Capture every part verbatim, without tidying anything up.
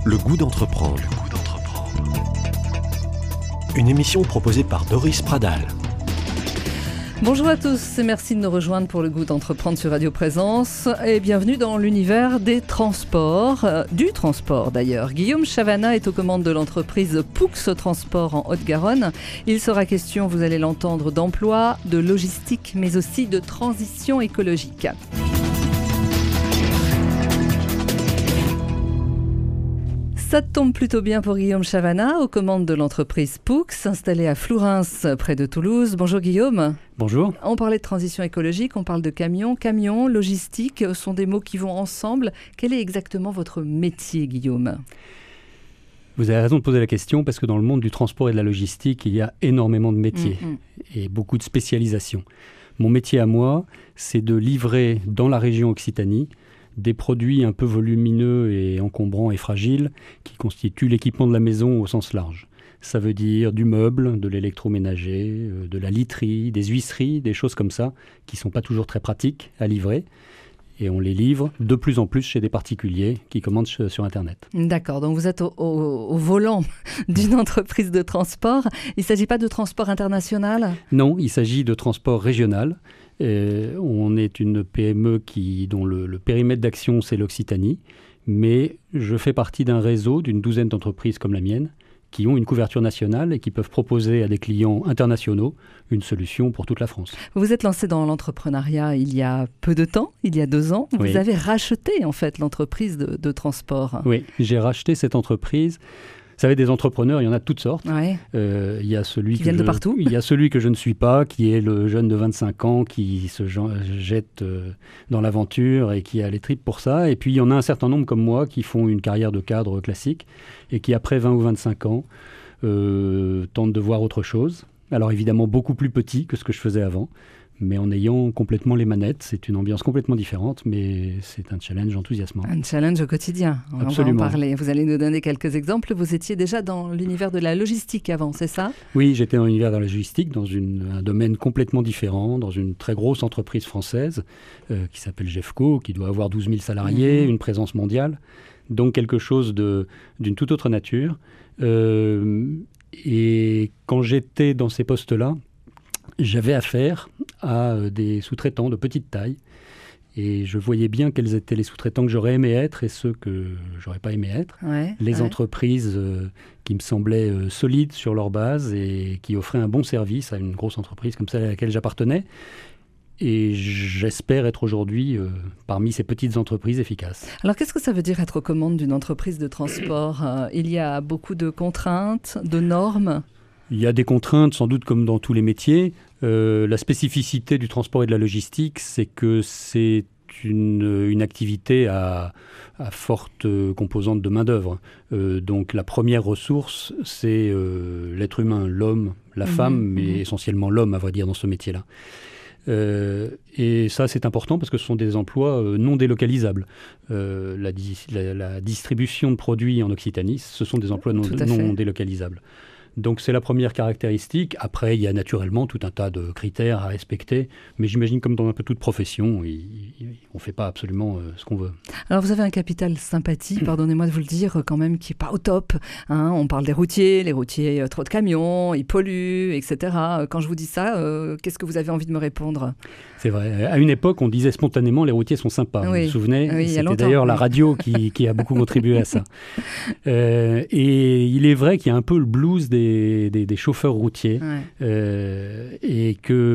Le goût d'entreprendre. Le goût d'entreprendre. Une émission proposée par Doris Pradal. Bonjour à tous et merci de nous rejoindre pour le goût d'entreprendre sur Radio Présence et bienvenue dans l'univers des transports, euh, du transport d'ailleurs. Guillaume Chavanat est aux commandes de l'entreprise Poux Transport en Haute-Garonne. Il sera question, vous allez l'entendre, d'emploi, de logistique mais aussi de transition écologique. Ça tombe plutôt bien pour Guillaume Chavanat, aux commandes de l'entreprise Poux, installée à Flourens, près de Toulouse. Bonjour Guillaume. Bonjour. On parlait de transition écologique, on parle de camions. Camions, logistique, sont des mots qui vont ensemble. Quel est exactement votre métier, Guillaume ? Vous avez raison de poser la question, parce que dans le monde du transport et de la logistique, il y a énormément de métiers mmh. et beaucoup de spécialisations. Mon métier à moi, c'est de livrer dans la région Occitanie des produits un peu volumineux et encombrants et fragiles qui constituent l'équipement de la maison au sens large. Ça veut dire du meuble, de l'électroménager, de la literie, des huisseries, des choses comme ça, qui ne sont pas toujours très pratiques à livrer. Et on les livre de plus en plus chez des particuliers qui commandent sur Internet. D'accord, donc vous êtes au, au, au volant d'une entreprise de transport. Il ne s'agit pas de transport international ? Non, il s'agit de transport régional. Euh, on est une P M E qui, dont le, le périmètre d'action, c'est l'Occitanie. Mais je fais partie d'un réseau d'une douzaine d'entreprises comme la mienne qui ont une couverture nationale et qui peuvent proposer à des clients internationaux une solution pour toute la France. Vous vous êtes lancé dans l'entrepreneuriat il y a peu de temps, il y a deux ans. Vous oui. avez racheté en fait l'entreprise de, de transport. Oui, j'ai racheté cette entreprise. Vous savez, des entrepreneurs, il y en a de toutes sortes. Ouais. Euh, il y a celui qui que viennent je, de partout. Il y a celui que je ne suis pas, qui est le jeune de vingt-cinq ans qui se jette euh, dans l'aventure et qui a les tripes pour ça. Et puis, il y en a un certain nombre comme moi qui font une carrière de cadre classique et qui, après vingt ou vingt-cinq ans, euh, tentent de voir autre chose. Alors, évidemment, beaucoup plus petit que ce que je faisais avant, mais en ayant complètement les manettes. C'est une ambiance complètement différente, mais c'est un challenge enthousiasmant. Un challenge au quotidien, on Absolument. va en parler. Vous allez nous donner quelques exemples. Vous étiez déjà dans l'univers de la logistique avant, c'est ça ? Oui, j'étais dans l'univers de la logistique, dans une, un domaine complètement différent, dans une très grosse entreprise française euh, qui s'appelle Gefco, qui doit avoir douze mille salariés, mmh. une présence mondiale, donc quelque chose de, d'une toute autre nature. Euh, et quand j'étais dans ces postes-là, j'avais affaire à des sous-traitants de petite taille et je voyais bien quels étaient les sous-traitants que j'aurais aimé être et ceux que j'aurais pas aimé être. Ouais, les ouais. entreprises euh, qui me semblaient euh, solides sur leur base et qui offraient un bon service à une grosse entreprise comme celle à laquelle j'appartenais. Et j'espère être aujourd'hui euh, parmi ces petites entreprises efficaces. Alors, qu'est-ce que ça veut dire être aux commandes d'une entreprise de transport ? euh, Il y a beaucoup de contraintes, de normes ? Il y a des contraintes, sans doute comme dans tous les métiers. Euh, la spécificité du transport et de la logistique, c'est que c'est une, une activité à, à forte composante de main-d'œuvre. Euh, donc la première ressource, c'est euh, l'être humain, l'homme, la mmh, femme, mais mmh. essentiellement l'homme, à vrai dire, dans ce métier-là. Euh, et ça, c'est important parce que ce sont des emplois euh, non délocalisables. Euh, la, di- la, la distribution de produits en Occitanie, ce sont des emplois non, non délocalisables. Donc c'est la première caractéristique. Après, il y a naturellement tout un tas de critères à respecter. Mais j'imagine comme dans un peu toute profession, il, il, on ne fait pas absolument euh, ce qu'on veut. Alors vous avez un capital sympathie, pardonnez-moi de vous le dire, quand même, qui n'est pas au top. Hein, on parle des routiers, les routiers, euh, trop de camions, ils polluent, et cetera. Quand je vous dis ça, euh, qu'est-ce que vous avez envie de me répondre ? C'est vrai. À une époque, on disait spontanément les routiers sont sympas. Oui. Vous vous souvenez ? Oui, C'était d'ailleurs oui. la radio qui, qui a beaucoup contribué à ça. Euh, et il est vrai qu'il y a un peu le blues des, des, des chauffeurs routiers. Ouais. Euh, et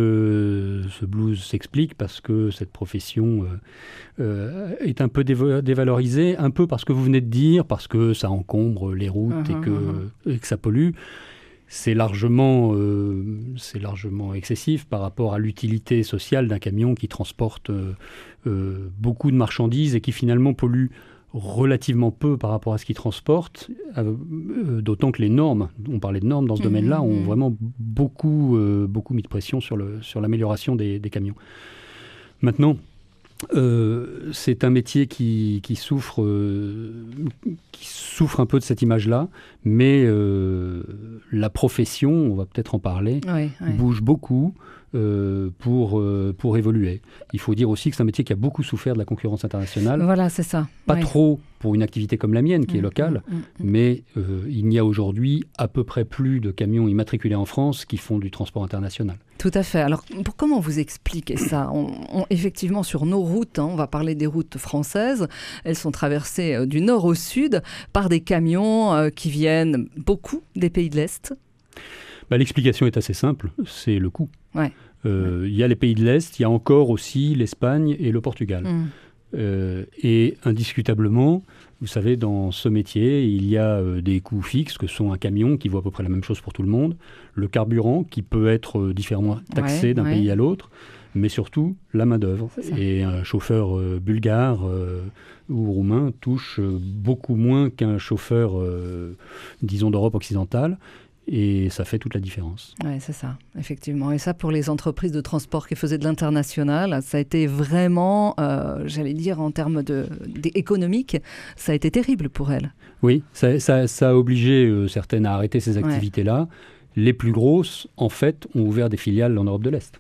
que ce blues s'explique parce que cette profession euh, euh, est un peu dévo- dévalorisée, un peu parce que vous venez de dire, parce que ça encombre les routes uh-huh, et, que, uh-huh. et que ça pollue. C'est largement, euh, c'est largement excessif par rapport à l'utilité sociale d'un camion qui transporte euh, euh, beaucoup de marchandises et qui finalement pollue relativement peu par rapport à ce qu'il transporte, euh, euh, d'autant que les normes, on parlait de normes dans ce mmh, domaine-là, ont mmh. vraiment beaucoup, euh, beaucoup mis de pression sur, le, sur l'amélioration des, des camions. Maintenant, Euh, c'est un métier qui, qui souffre euh, qui souffre un peu de cette image-là, mais euh, la profession, on va peut-être en parler, oui, oui. bouge beaucoup euh, pour, euh, pour évoluer. Il faut dire aussi que c'est un métier qui a beaucoup souffert de la concurrence internationale. Voilà, c'est ça. Pas oui. trop pour une activité comme la mienne, qui mmh, est locale, mmh, mmh. mais euh, il n'y a aujourd'hui à peu près plus de camions immatriculés en France qui font du transport international. Tout à fait. Alors, pour, comment vous expliquez ça ? on, on, Effectivement, sur nos routes, hein, on va parler des routes françaises, elles sont traversées euh, du nord au sud par des camions euh, qui viennent beaucoup des pays de l'Est. Bah, l'explication est assez simple, c'est le coût. Ouais. Euh, ouais. Il y a les pays de l'Est, il y a encore aussi l'Espagne et le Portugal. Mmh. Euh, et indiscutablement, vous savez, dans ce métier, il y a euh, des coûts fixes, que sont un camion qui vaut à peu près la même chose pour tout le monde, le carburant qui peut être euh, différemment taxé ouais, d'un ouais. pays à l'autre, mais surtout la main-d'œuvre. Et un chauffeur euh, bulgare euh, ou roumain touche euh, beaucoup moins qu'un chauffeur, euh, disons, d'Europe occidentale. Et ça fait toute la différence. Oui, c'est ça, effectivement. Et ça, pour les entreprises de transport qui faisaient de l'international, ça a été vraiment, euh, j'allais dire, en termes de, de, économiques, ça a été terrible pour elles. Oui, ça, ça, ça a obligé euh, certaines à arrêter ces activités-là. Ouais. Les plus grosses, en fait, ont ouvert des filiales en Europe de l'Est.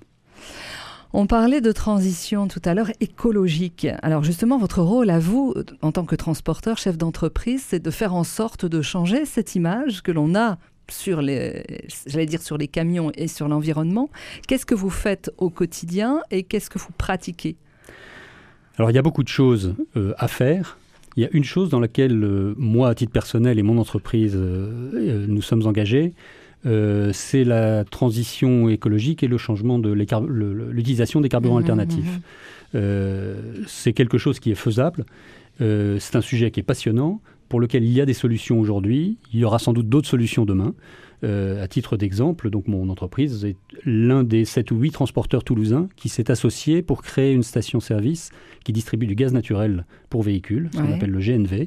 On parlait de transition tout à l'heure écologique. Alors justement, votre rôle à vous, en tant que transporteur, chef d'entreprise, c'est de faire en sorte de changer cette image que l'on a sur les, j'allais dire sur les camions et sur l'environnement. Qu'est-ce que vous faites au quotidien et qu'est-ce que vous pratiquez ? Alors il y a beaucoup de choses euh, à faire. Il y a une chose dans laquelle euh, moi, à titre personnel et mon entreprise, euh, nous sommes engagés, euh, c'est la transition écologique et le changement de l'écar- le, l'utilisation des carburants mmh, alternatifs. Mmh. Euh, c'est quelque chose qui est faisable. Euh, c'est un sujet qui est passionnant, pour lequel il y a des solutions aujourd'hui. Il y aura sans doute d'autres solutions demain. Euh, à titre d'exemple, donc mon entreprise est l'un des sept ou huit transporteurs toulousains qui s'est associé pour créer une station-service qui distribue du gaz naturel pour véhicules, ce ouais. qu'on appelle le G N V.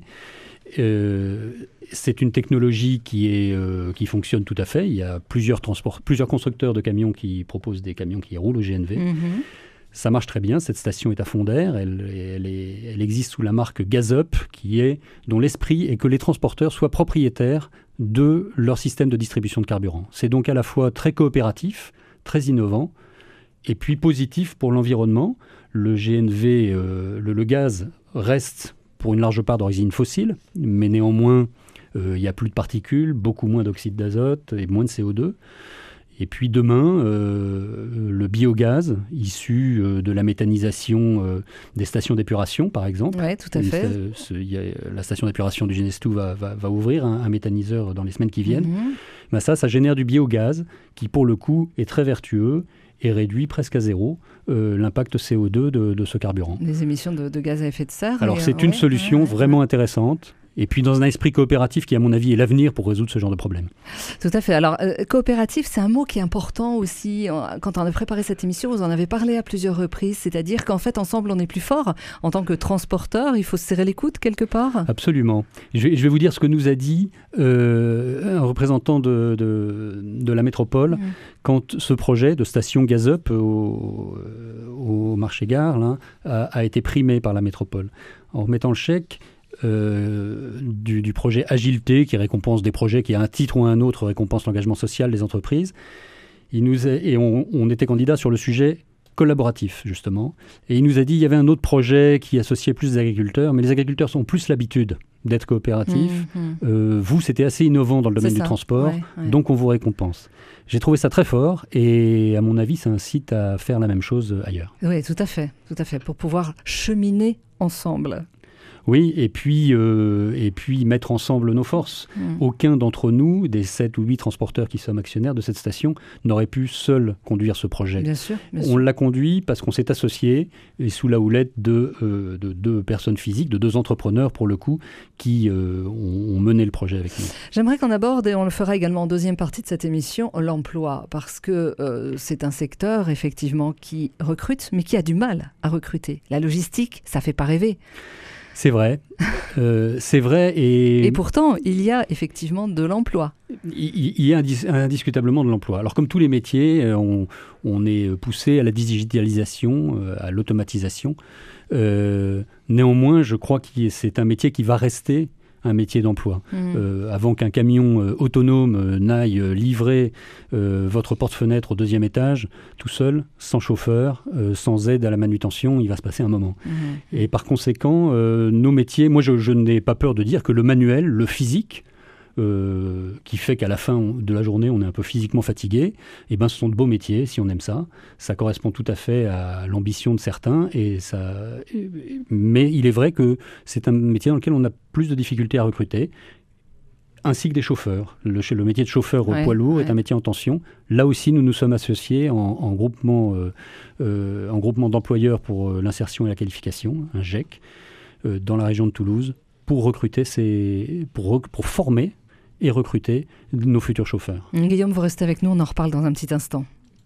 Euh, c'est une technologie qui, est, euh, qui fonctionne tout à fait. Il y a plusieurs, transport, plusieurs constructeurs de camions qui proposent des camions qui roulent au G N V. Mm-hmm. Ça marche très bien, cette station est à fond d'air, elle, elle, est, elle existe sous la marque GazUp, qui est, dont l'esprit est que les transporteurs soient propriétaires de leur système de distribution de carburant. C'est donc à la fois très coopératif, très innovant, et puis positif pour l'environnement. Le G N V, euh, le, le gaz reste pour une large part d'origine fossile, mais néanmoins, euh, il n'y a plus de particules, beaucoup moins d'oxyde d'azote et moins de C O deux. Et puis demain, euh, le biogaz issu euh, de la méthanisation euh, des stations d'épuration, par exemple. Oui, tout à fait. Une, ce, y a, la station d'épuration du Genestou va, va, va ouvrir un, un méthaniseur dans les semaines qui viennent. Mm-hmm. Ben ça, ça génère du biogaz qui, pour le coup, est très vertueux et réduit presque à zéro euh, l'impact C O deux de, de ce carburant. Les émissions de, de gaz à effet de serre. Alors, c'est euh, une ouais, solution ouais, vraiment ouais. intéressante. Et puis dans un esprit coopératif qui, à mon avis, est l'avenir pour résoudre ce genre de problème. Tout à fait. Alors, euh, coopératif, c'est un mot qui est important aussi. Quand on a préparé cette émission, vous en avez parlé à plusieurs reprises. C'est-à-dire qu'en fait, ensemble, on est plus fort. En tant que transporteur, il faut se serrer les coudes quelque part. Absolument. Je vais, je vais vous dire ce que nous a dit euh, un représentant de, de, de la métropole mmh. quand ce projet de station GazUp au, au marché-gare là, a, a été primé par la métropole. En remettant le chèque, Euh, du, du projet Agilité, qui récompense des projets qui, à un titre ou à un autre, récompense l'engagement social des entreprises. Il nous a, et on, on était candidat sur le sujet collaboratif, justement. Et il nous a dit qu'il y avait un autre projet qui associait plus les agriculteurs, mais les agriculteurs ont plus l'habitude d'être coopératifs. Mmh, mmh. Euh, vous, c'était assez innovant dans le domaine du transport, ouais, ouais. donc on vous récompense. J'ai trouvé ça très fort et, à mon avis, ça incite à faire la même chose ailleurs. Oui, tout à fait, tout à fait, pour pouvoir cheminer ensemble. Oui, et puis, euh, et puis mettre ensemble nos forces. Mmh. Aucun d'entre nous, des sept ou huit transporteurs qui sommes actionnaires de cette station, n'aurait pu seul conduire ce projet. Bien sûr, bien On sûr. l'a conduit parce qu'on s'est associé, et sous la houlette de, euh, de deux personnes physiques, de deux entrepreneurs pour le coup, qui euh, ont, ont mené le projet avec nous. J'aimerais qu'on aborde, et on le fera également en deuxième partie de cette émission, l'emploi, parce que euh, c'est un secteur effectivement qui recrute, mais qui a du mal à recruter. La logistique, ça ne fait pas rêver. C'est vrai, euh, c'est vrai. Et, et pourtant, il y a effectivement de l'emploi. Il, il y a indis- indiscutablement de l'emploi. Alors comme tous les métiers, on, on est poussé à la digitalisation, à l'automatisation. Euh, néanmoins, je crois que c'est un métier qui va rester un métier d'emploi. Mmh. Euh, avant qu'un camion euh, autonome euh, n'aille euh, livrer euh, votre porte-fenêtre au deuxième étage, tout seul, sans chauffeur, euh, sans aide à la manutention, il va se passer un moment. Mmh. Et par conséquent, euh, nos métiers, moi je, je n'ai pas peur de dire que le manuel, le physique, Euh, qui fait qu'à la fin de la journée, on est un peu physiquement fatigué, eh ben, ce sont de beaux métiers, si on aime ça. Ça correspond tout à fait à l'ambition de certains. Et ça... Mais il est vrai que c'est un métier dans lequel on a plus de difficultés à recruter, ainsi que des chauffeurs. Le, le métier de chauffeur ouais, au poids lourd ouais. est un métier en tension. Là aussi, nous nous sommes associés en, en groupement, euh, euh, en groupement d'employeurs pour euh, l'insertion et la qualification, un G E C, euh, dans la région de Toulouse, pour recruter ces... pour, pour former et recruter nos futurs chauffeurs. Guillaume, vous restez avec nous, on en reparle dans un petit instant.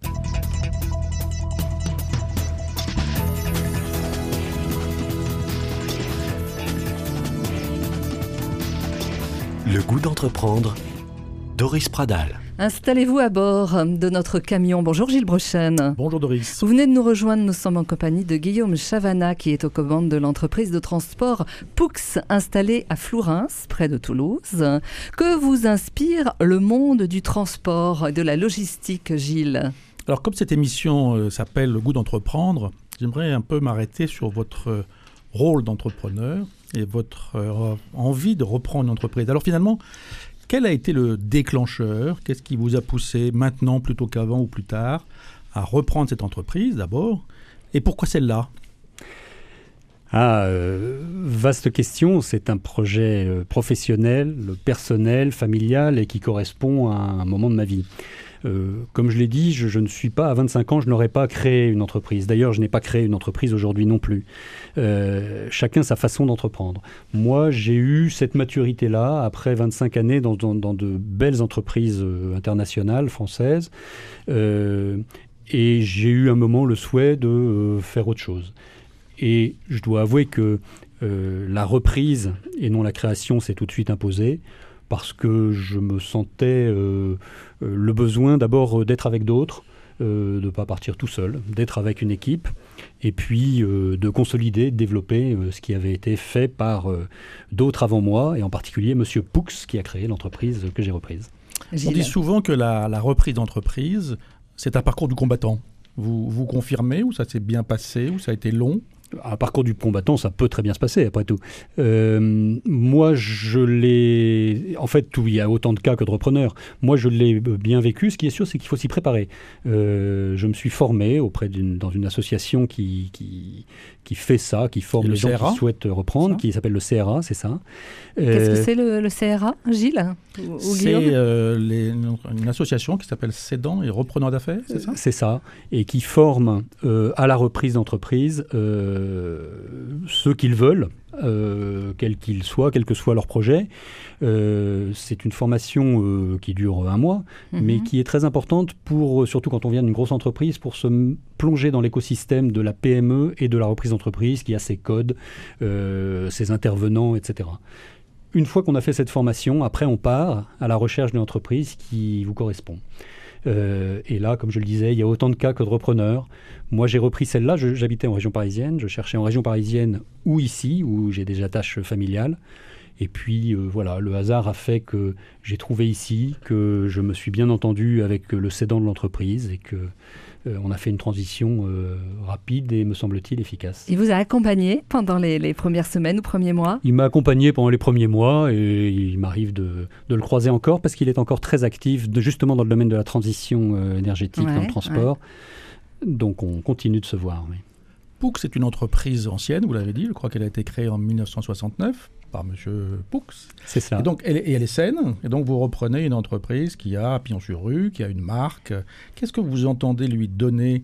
Le goût d'entreprendre, Doris Pradal. Installez-vous à bord de notre camion. Bonjour Gilles Brochen. Bonjour Doris. Vous venez de nous rejoindre, nous sommes en compagnie de Guillaume Chavana qui est aux commandes de l'entreprise de transport Poux, installée à Flourens, près de Toulouse. Que vous inspire le monde du transport et de la logistique, Gilles ? Alors comme cette émission euh, s'appelle Le goût d'entreprendre, j'aimerais un peu m'arrêter sur votre euh, rôle d'entrepreneur et votre euh, envie de reprendre une entreprise. Alors finalement, quel a été le déclencheur ? Qu'est-ce qui vous a poussé maintenant plutôt qu'avant ou plus tard à reprendre cette entreprise d'abord ? Et pourquoi celle-là ? Ah, euh, vaste question. C'est un projet euh, professionnel, personnel, familial et qui correspond à un moment de ma vie. Euh, comme je l'ai dit, je, je ne suis pas, à vingt-cinq ans, je n'aurais pas créé une entreprise. D'ailleurs, je n'ai pas créé une entreprise aujourd'hui non plus. Euh, chacun sa façon d'entreprendre. Moi, j'ai eu cette maturité-là après vingt-cinq années dans, dans, dans de belles entreprises euh, internationales, françaises. Euh, et j'ai eu un moment le souhait de euh, faire autre chose. Et je dois avouer que euh, la reprise et non la création s'est tout de suite imposée, parce que je me sentais euh, euh, le besoin d'abord d'être avec d'autres, euh, de ne pas partir tout seul, d'être avec une équipe, et puis euh, de consolider, de développer euh, ce qui avait été fait par euh, d'autres avant moi, et en particulier M. Poux, qui a créé l'entreprise que j'ai reprise. Gilles. On dit souvent que la, la reprise d'entreprise, c'est un parcours du combattant. Vous, vous confirmez, ou ça s'est bien passé, ou ça a été long ? Un parcours du combattant, ça peut très bien se passer, après tout. Euh, moi, je l'ai... En fait, tout, il y a autant de cas que de repreneurs. Moi, je l'ai bien vécu. Ce qui est sûr, c'est qu'il faut s'y préparer. Euh, je me suis formé auprès d'une, dans une association qui, qui, qui fait ça, qui forme les gens qui souhaitent reprendre, qui s'appelle le C R A, c'est ça. Qu'est-ce euh, que c'est le, le C R A, Gilles ou, ou C'est euh, les, une association qui s'appelle Cédants et Repreneurs d'affaires, c'est ça ? C'est ça, et qui forme euh, à la reprise d'entreprise euh, ceux qu'ils veulent, euh, quels qu'ils soient, quel que soit leur projet. Euh, c'est une formation euh, qui dure un mois, mmh. mais qui est très importante, pour, surtout quand on vient d'une grosse entreprise, pour se m- plonger dans l'écosystème de la P M E et de la reprise d'entreprise, qui a ses codes, euh, ses intervenants, et cetera. Une fois qu'on a fait cette formation, après on part à la recherche d'une entreprise qui vous correspond. Euh, et là, comme je le disais, il y a autant de cas que de repreneurs. Moi, j'ai repris celle-là. Je, j'habitais en région parisienne. Je cherchais en région parisienne ou ici, où j'ai des attaches familiales. Et puis, euh, voilà, le hasard a fait que j'ai trouvé ici, que je me suis bien entendu avec le cédant de l'entreprise et que euh, on a fait une transition euh, rapide et, me semble-t-il, efficace. Il vous a accompagné pendant les, les premières semaines ou premiers mois ? Il m'a accompagné pendant les premiers mois et il m'arrive de, de le croiser encore parce qu'il est encore très actif, de, justement dans le domaine de la transition euh, énergétique ouais, dans le transport. Ouais. Donc, on continue de se voir, oui. Poux est une entreprise ancienne, vous l'avez dit. Je crois qu'elle a été créée en dix-neuf cent soixante-neuf par M. Poux. C'est ça. Et donc, elle, et elle est saine. Et donc, vous reprenez une entreprise qui a pignon-sur-rue, qui a une marque. Qu'est-ce que vous entendez lui donner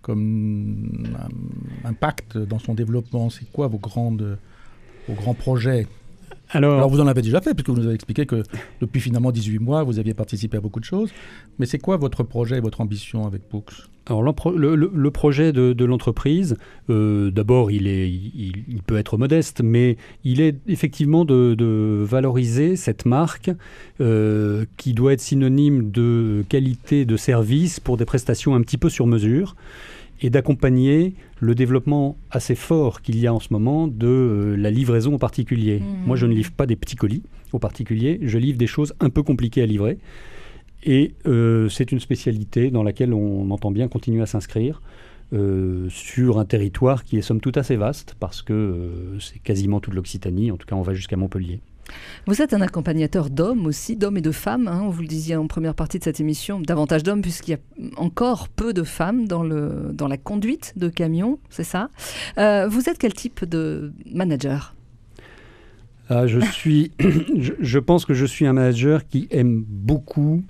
comme impact dans son développement ? C'est quoi vos, grandes, vos grands projets ? Alors, Alors, vous en avez déjà fait, puisque vous nous avez expliqué que depuis finalement dix-huit mois, vous aviez participé à beaucoup de choses. Mais c'est quoi votre projet et votre ambition avec Poux ? Alors, le, le, le projet de, de l'entreprise, euh, d'abord, il, est, il, il peut être modeste, mais il est effectivement de, de valoriser cette marque euh, qui doit être synonyme de qualité de service pour des prestations un petit peu sur mesure. et d'accompagner le développement assez fort qu'il y a en ce moment de euh, la livraison en particulier. Mmh. Moi, je ne livre pas des petits colis au particulier, je livre des choses un peu compliquées à livrer. Et euh, c'est une spécialité dans laquelle on entend bien continuer à s'inscrire euh, sur un territoire qui est somme toute assez vaste, parce que euh, c'est quasiment toute l'Occitanie, en tout cas on va jusqu'à Montpellier. Vous êtes un accompagnateur d'hommes aussi, d'hommes et de femmes, hein, vous le disiez en première partie de cette émission, davantage d'hommes puisqu'il y a encore peu de femmes dans, le, dans la conduite de camions, c'est ça. Euh, vous êtes quel type de manager ? ah, je, suis, je, je pense que je suis un manager qui aime beaucoup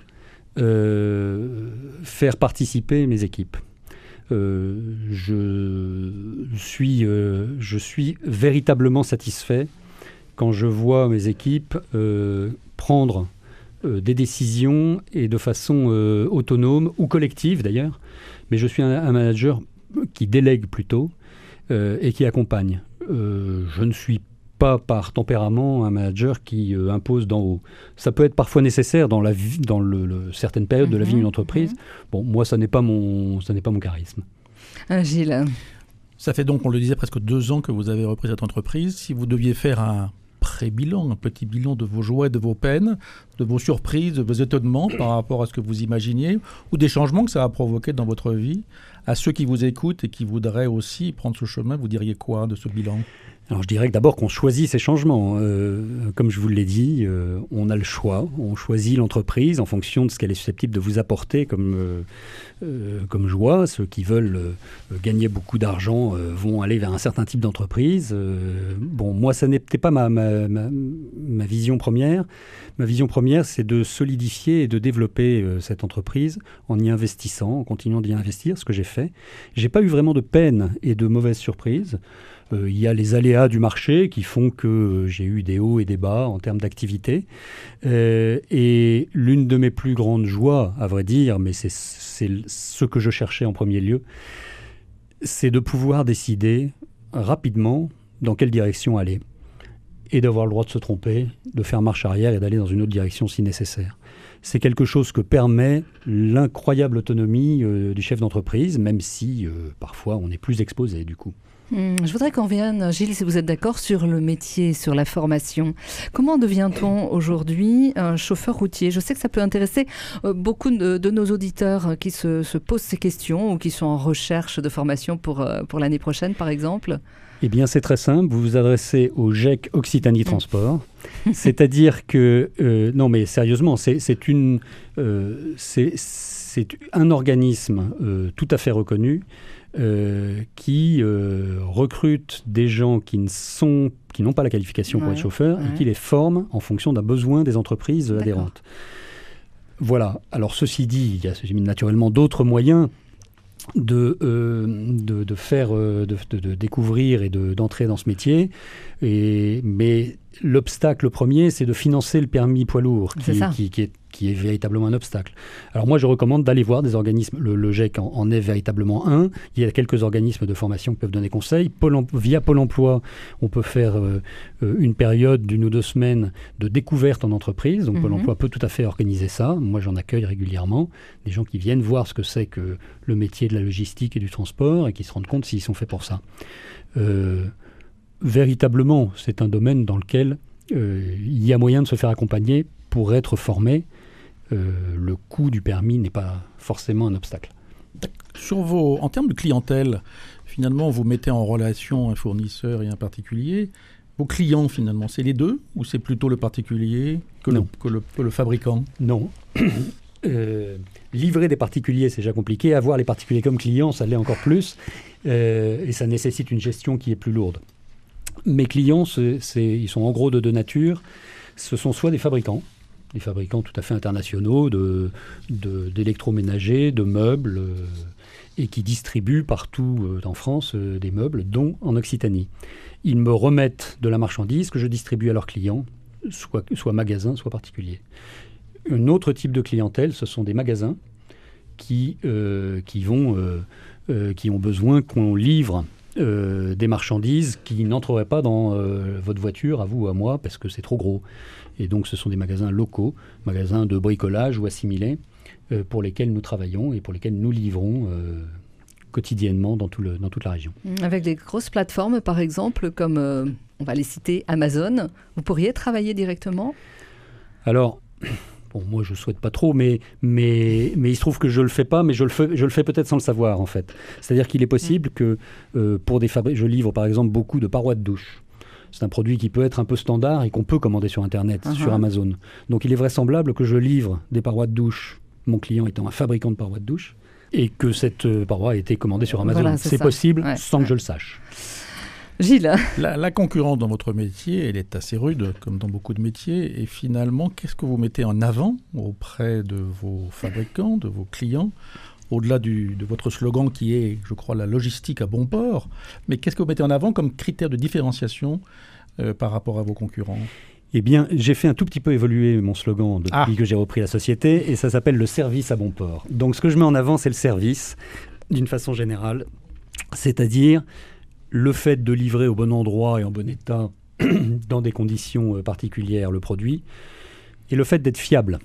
euh, faire participer mes équipes. Euh, je, suis, euh, je suis véritablement satisfait quand je vois mes équipes euh, prendre euh, des décisions et de façon euh, autonome ou collective d'ailleurs, mais je suis un, un manager qui délègue plutôt euh, et qui accompagne. Euh, je ne suis pas par tempérament un manager qui euh, impose d'en haut. Ça peut être parfois nécessaire dans, la vie, dans le, le, certaines périodes mmh, de la vie d'une entreprise. Mmh. Bon, moi, ça n'est pas mon, ça n'est pas mon charisme. Ah, Gilles. Ça fait donc, on le disait, presque deux ans que vous avez repris cette entreprise. Si vous deviez faire un pré-bilan, un petit bilan de vos joies, de vos peines, de vos surprises, de vos étonnements par rapport à ce que vous imaginiez, ou des changements que ça a provoqué dans votre vie, à ceux qui vous écoutent et qui voudraient aussi prendre ce chemin, vous diriez quoi de ce bilan ? Alors je dirais que d'abord qu'on choisit ces changements. Euh, comme je vous l'ai dit, euh, on a le choix. On choisit l'entreprise en fonction de ce qu'elle est susceptible de vous apporter comme, euh, euh, comme joie. Ceux qui veulent euh, gagner beaucoup d'argent euh, vont aller vers un certain type d'entreprise. Euh, bon, moi, ça n'était pas ma, ma, ma, ma vision première. Ma vision première, c'est de solidifier et de développer euh, cette entreprise en y investissant, en continuant d'y investir, ce que j'ai fait. J'ai pas eu vraiment de peine et de mauvaises surprises. Euh, il y a les aléas du marché qui font que euh, j'ai eu des hauts et des bas en termes d'activité. Euh, et l'une de mes plus grandes joies, à vrai dire, mais c'est, c'est ce que je cherchais en premier lieu, c'est de pouvoir décider rapidement dans quelle direction aller et d'avoir le droit de se tromper, de faire marche arrière et d'aller dans une autre direction si nécessaire. C'est quelque chose que permet l'incroyable autonomie euh, du chef d'entreprise, même si euh, parfois on est plus exposé du coup. Hum, je voudrais qu'on vienne, Gilles, si vous êtes d'accord, sur le métier, sur la formation. Comment devient-on aujourd'hui un chauffeur routier ? Je sais que ça peut intéresser euh, beaucoup de, de nos auditeurs qui se, se posent ces questions ou qui sont en recherche de formation pour, euh, pour l'année prochaine, par exemple. Eh bien, c'est très simple. Vous vous adressez au G E C Occitanie Transport. C'est-à-dire que... Euh, non, mais sérieusement, c'est, c'est, une, euh, c'est, c'est un organisme euh, tout à fait reconnu euh, qui euh, recrute des gens qui, ne sont, qui n'ont pas la qualification pour ouais, être chauffeur ouais. et qui les forme en fonction d'un besoin des entreprises D'accord. adhérentes. Voilà. Alors, ceci dit, il y a naturellement d'autres moyens De, euh, de, de faire, euh, de, de, de découvrir et de, d'entrer dans ce métier. Et, mais l'obstacle premier, c'est de financer le permis poids lourd, qui, qui, qui, est, qui est véritablement un obstacle. Alors moi, je recommande d'aller voir des organismes. Le, le G E C en, en est véritablement un. Il y a quelques organismes de formation qui peuvent donner conseil. Pôle, via Pôle emploi, on peut faire euh, une période d'une ou deux semaines de découverte en entreprise. Donc mm-hmm. Pôle emploi peut tout à fait organiser ça. Moi, j'en accueille régulièrement des gens qui viennent voir ce que c'est que le métier de la logistique et du transport et qui se rendent compte s'ils sont faits pour ça. Euh, véritablement, c'est un domaine dans lequel euh, il y a moyen de se faire accompagner pour être formé. Euh, le coût du permis n'est pas forcément un obstacle. Sur vos, en termes de clientèle, finalement, vous mettez en relation un fournisseur et un particulier. Vos clients, finalement, c'est les deux ou c'est plutôt le particulier que, le, que, le, que le fabricant ? Non. Euh, livrer des particuliers, c'est déjà compliqué. Avoir les particuliers comme clients, ça l'est encore plus. Euh, et ça nécessite une gestion qui est plus lourde. Mes clients, c'est, c'est, ils sont en gros de deux natures. Ce sont soit des fabricants, des fabricants tout à fait internationaux de, de, d'électroménagers, de meubles, euh, et qui distribuent partout euh, en France euh, des meubles, dont en Occitanie. Ils me remettent de la marchandise que je distribue à leurs clients, soit, soit magasins, soit particuliers. Un autre type de clientèle, ce sont des magasins qui, euh, qui, vont, euh, euh, qui ont besoin qu'on livre euh, des marchandises qui n'entreraient pas dans euh, votre voiture, à vous ou à moi, parce que c'est trop gros. Et donc, ce sont des magasins locaux, magasins de bricolage ou assimilés, euh, pour lesquels nous travaillons et pour lesquels nous livrons euh, quotidiennement dans, tout le, dans toute la région. Avec des grosses plateformes, par exemple, comme, euh, on va les citer, Amazon, vous pourriez travailler directement ? Alors, bon, moi je ne souhaite pas trop, mais, mais, mais il se trouve que je ne le fais pas, mais je le fais, je le fais peut-être sans le savoir en fait. C'est-à-dire qu'il est possible mmh. que euh, pour des fabriques, je livre par exemple beaucoup de parois de douche. C'est un produit qui peut être un peu standard et qu'on peut commander sur Internet, uh-huh. sur Amazon. Donc il est vraisemblable que je livre des parois de douche, mon client étant un fabricant de parois de douche, et que cette euh, paroi a été commandée sur Amazon. Voilà, c'est c'est possible ouais, sans ouais. que je le sache. Gilles. La, la concurrence dans votre métier, elle est assez rude, comme dans beaucoup de métiers. Et finalement, qu'est-ce que vous mettez en avant auprès de vos fabricants, de vos clients, au-delà du, de votre slogan qui est, je crois, la logistique à bon port. Mais qu'est-ce que vous mettez en avant comme critère de différenciation euh, par rapport à vos concurrents ? Eh bien, j'ai fait un tout petit peu évoluer mon slogan depuis ah. que j'ai repris la société, et ça s'appelle le service à bon port. Donc, ce que je mets en avant, c'est le service, d'une façon générale, c'est-à-dire le fait de livrer au bon endroit et en bon état, dans des conditions particulières, le produit, et le fait d'être fiable.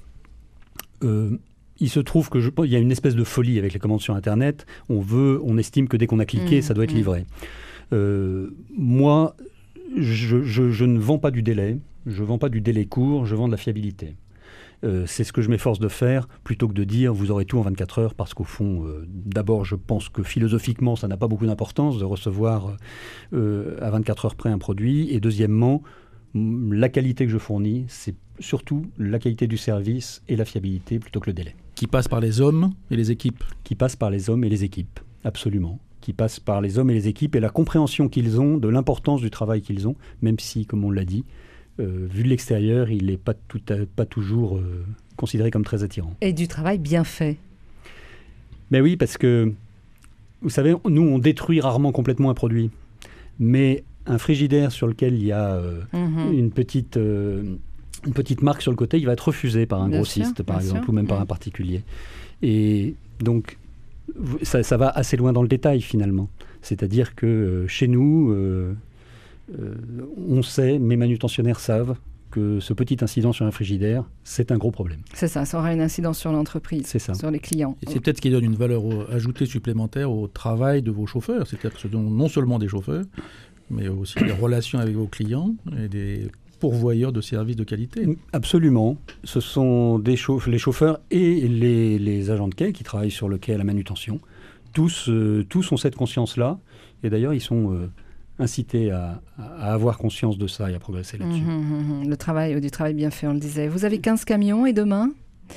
Euh, il se trouve que je, il y a une espèce de folie avec les commandes sur Internet. On veut, on estime que dès qu'on a cliqué, mmh, ça doit être mmh. livré. Euh, moi, je, je, je ne vends pas du délai. Je ne vends pas du délai court, je vends de la fiabilité. Euh, c'est ce que je m'efforce de faire, plutôt que de dire vous aurez tout en vingt-quatre heures, parce qu'au fond, euh, d'abord, je pense que philosophiquement, ça n'a pas beaucoup d'importance de recevoir euh, à vingt-quatre heures près un produit. Et deuxièmement, la qualité que je fournis, c'est surtout la qualité du service et la fiabilité plutôt que le délai. Qui passe par les hommes et les équipes. Qui passe par les hommes et les équipes, absolument. Qui passe par les hommes et les équipes et la compréhension qu'ils ont de l'importance du travail qu'ils ont, même si, comme on l'a dit, Euh, vu de l'extérieur, il n'est pas, tout à, pas toujours euh, considéré comme très attirant. Et du travail bien fait. Mais oui, parce que, vous savez, nous, on détruit rarement complètement un produit. Mais un frigidaire sur lequel il y a euh, mmh. une, petite, euh, une petite marque sur le côté, il va être refusé par un bien grossiste, sûr, par exemple, sûr. ou même mmh. par un particulier. Et donc, ça, ça va assez loin dans le détail, finalement. C'est-à-dire que euh, chez nous... Euh, Euh, on sait, mes manutentionnaires savent que ce petit incident sur un frigidaire, c'est un gros problème. C'est ça, ça aura une incidence sur l'entreprise, c'est ça. sur les clients. Et c'est peut-être ce qui donne une valeur ajoutée supplémentaire au travail de vos chauffeurs. C'est peut-être non seulement des chauffeurs, mais aussi des relations avec vos clients et des pourvoyeurs de services de qualité. Absolument. Ce sont des chauffe- les chauffeurs et les, les agents de quai qui travaillent sur le quai à la manutention. Tous, euh, tous ont cette conscience-là. Et d'ailleurs, ils sont... Euh, incité à, à avoir conscience de ça et à progresser là-dessus. Mmh, mmh, le travail, du travail bien fait, on le disait. Vous avez quinze camions et demain ?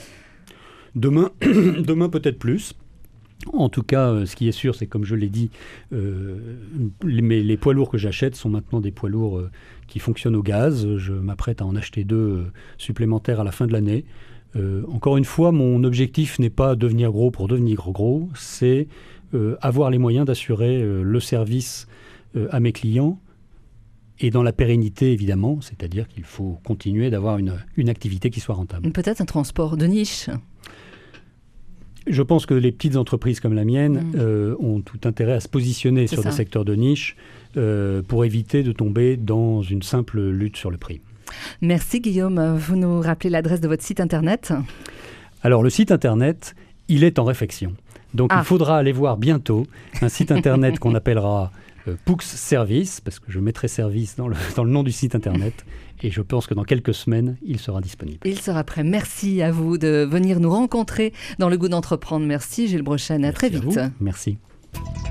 Demain, demain peut-être plus. En tout cas, euh, ce qui est sûr, c'est comme je l'ai dit, euh, les, les poids lourds que j'achète sont maintenant des poids lourds euh, qui fonctionnent au gaz. Je m'apprête à en acheter deux euh, supplémentaires à la fin de l'année. Euh, encore une fois, mon objectif n'est pas devenir gros pour devenir gros, c'est euh, avoir les moyens d'assurer euh, le service à mes clients et dans la pérennité évidemment, c'est-à-dire qu'il faut continuer d'avoir une, une activité qui soit rentable. Peut-être un transport de niche. Je pense que les petites entreprises comme la mienne mmh. euh, ont tout intérêt à se positionner C'est sur ça. des secteurs de niche euh, pour éviter de tomber dans une simple lutte sur le prix. Merci Guillaume. Vous nous rappelez l'adresse de votre site internet ? Alors le site internet, il est en réflexion. Donc ah. il faudra aller voir bientôt un site internet qu'on appellera Euh, Poux Service, parce que je mettrai service dans le, dans le nom du site internet, et je pense que dans quelques semaines, il sera disponible. Il sera prêt. Merci à vous de venir nous rencontrer dans le goût d'entreprendre. Merci Gilles Brochen, à Merci très vite. À vous. Merci.